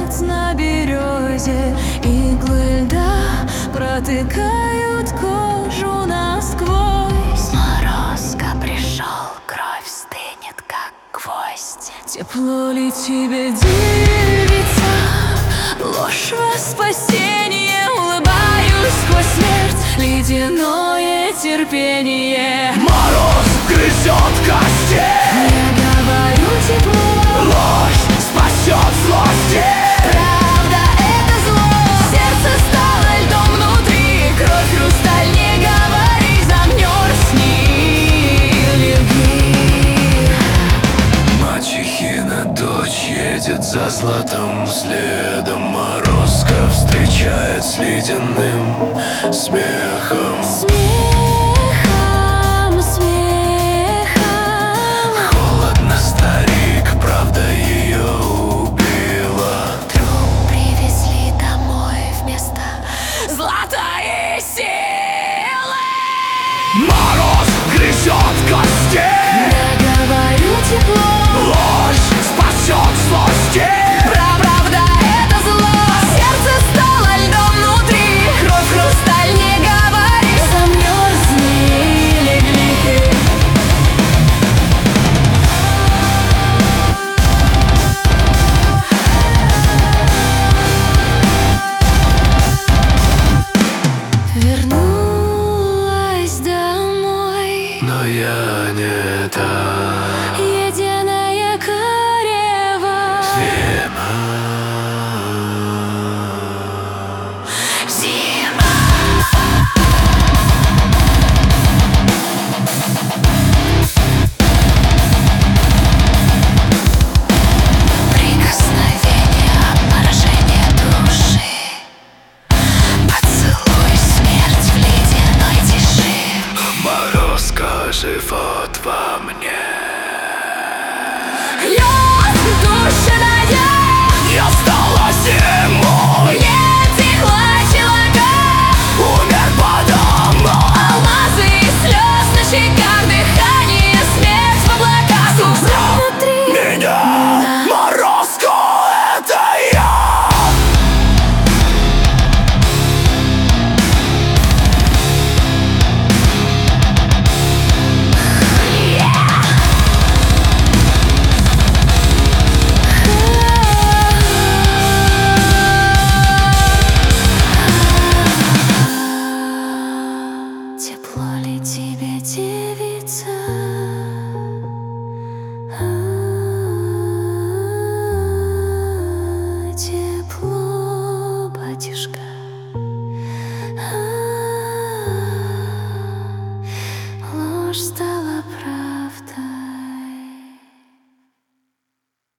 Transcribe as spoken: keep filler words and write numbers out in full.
сердц на березе. Иглы льда протыкают кожу насквозь. Морозко пришел, кровь стынет, как гвоздь. Тепло ли тебе, девица? Ложь во спасение. Улыбаюсь сквозь смерть, ледяное терпение. Мороз грызет кости. Я говорю тепло, Ложь спасет злости. правда это зло. Сердце стало льдом внутри, кровь хрусталь, не говори, замерзни, любви. Мачехина дочь едет за златым следом. Морозко встречает с ледяным смехом. Смех.